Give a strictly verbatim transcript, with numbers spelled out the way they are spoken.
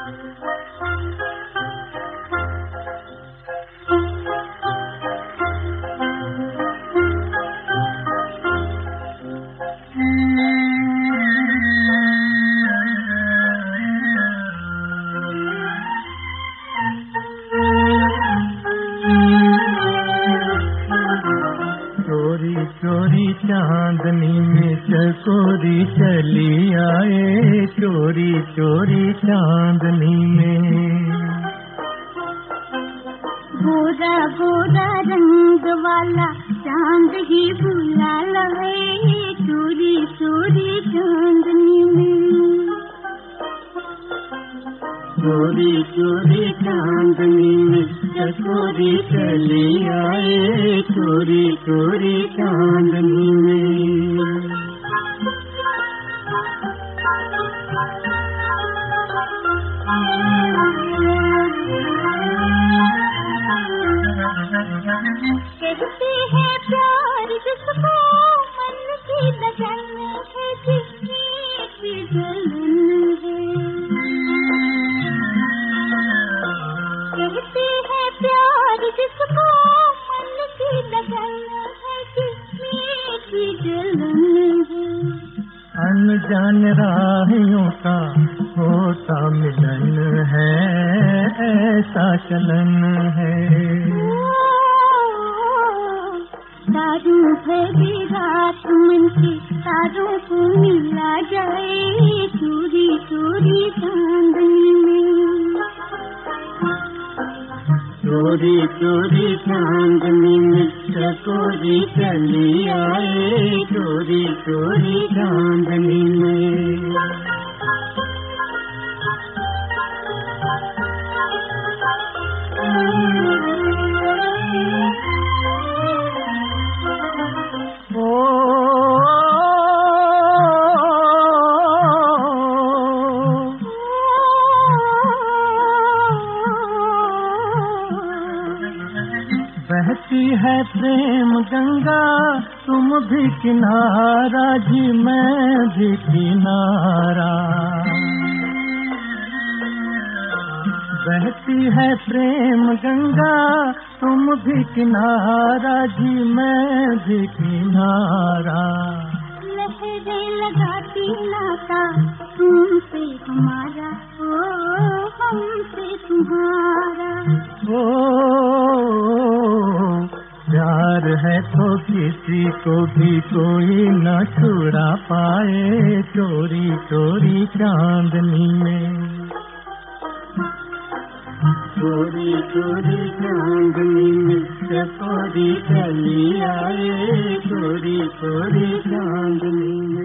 चोरी चांदनी में चकोरी चली आए, चोरी चोरी चांदनी में। गोरा गोरा रंग वाला चांद ही बुला लाए, चोरी चोरी चांदनी में। चोरी चोरी चांदनी में चकोरी चली आए, चोरी चोरी चांदनी में। कहते हैं प्यार जिसको मन की लगन है, जिसकी की जलन है। कहते हैं प्यार जिसको मन की लगन है, जिसकी की जलन है। अनजान राहियों का होता मिलन है, ऐसा चलन है। तारों भरी रात मन की तारों को मिला जाए, चोरी चोरी चांदनी में। चोरी चोरी चांदनी में चकोरी चली आए, चोरी चोरी चांदनी में। बहती है प्रेम गंगा तुम भी किनारा जी, मैं भी किनारा। बहती है प्रेम गंगा तुम भी किनारा जी, मैं भी किनारा। लहरें लगाती नाता तुमसे हमारा, ओ हमसे तुम्हारा। ओ प्यार है तो किसी को भी कोई न छुड़ा पाए, चोरी चोरी चांदनी में। चोरी चोरी चांदनी में चकोरी चली आए, चोरी चोरी चांदनी में।